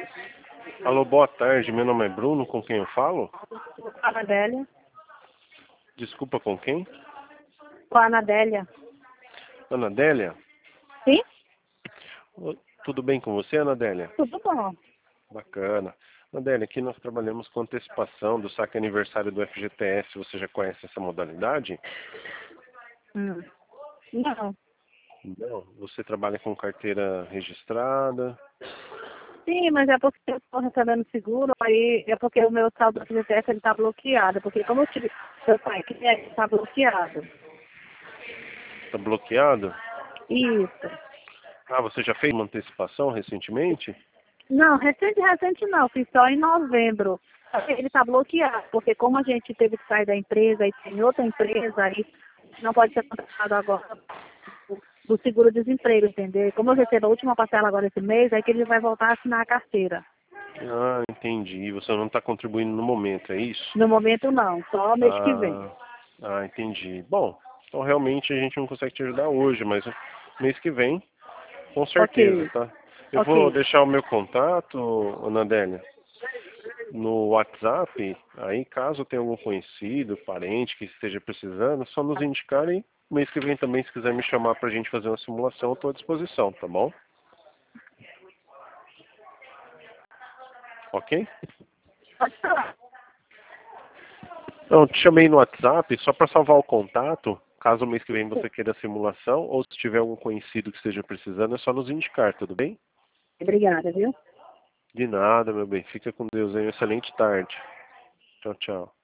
Alô, boa tarde. Meu nome é Bruno. Com quem eu falo? Com a Anadélia. Desculpa, com quem? Com a Anadélia. Anadélia? Sim? Tudo bem com você, Anadélia? Tudo bom. Bacana. Anadélia, aqui nós trabalhamos com antecipação do saque aniversário do FGTS. Você já conhece essa modalidade? Não. Não. Você trabalha com carteira registrada? Sim, mas é porque eu estou recebendo seguro, aí é porque o meu saldo do FGTS está bloqueado. Porque como eu tive seu pai que está bloqueado. Está bloqueado? Isso. Ah, você já fez uma antecipação recentemente? Não, recente não, fiz só em novembro. Ele está bloqueado, porque como a gente teve que sair da empresa e tem outra empresa, aí não pode ser contratado agora do seguro-desemprego, entendeu? Como eu recebo a última parcela agora esse mês, é que ele vai voltar a assinar a carteira. Ah, entendi. Você não está contribuindo no momento, é isso? No momento não, só mês que vem. Entendi. Bom, então realmente a gente não consegue te ajudar hoje, mas mês que vem, com certeza, Ok, tá? Eu vou ok. deixar o meu contato, Anadélia, no WhatsApp. Aí, caso tenha algum conhecido, parente que esteja precisando, é só nos indicarem. Mês que vem também, se quiser me chamar pra gente fazer uma simulação, eu estou à disposição, tá bom? Ok? Pode falar. Não, te chamei no WhatsApp só para salvar o contato. Caso o mês que vem você queira a simulação, ou se tiver algum conhecido que esteja precisando, é só nos indicar, tudo bem? Obrigada, viu? De nada, meu bem. Fica com Deus aí. Uma excelente tarde. Tchau, tchau.